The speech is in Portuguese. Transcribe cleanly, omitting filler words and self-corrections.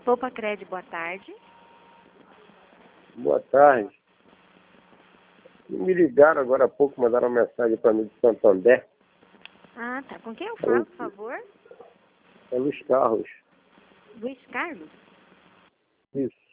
Poupa Cred, boa tarde. Boa tarde. Me ligaram agora há pouco, mandaram uma mensagem para mim de Santander. Ah, tá. Com quem eu falo, por favor? É Luiz Carlos. Luiz Carlos? Isso.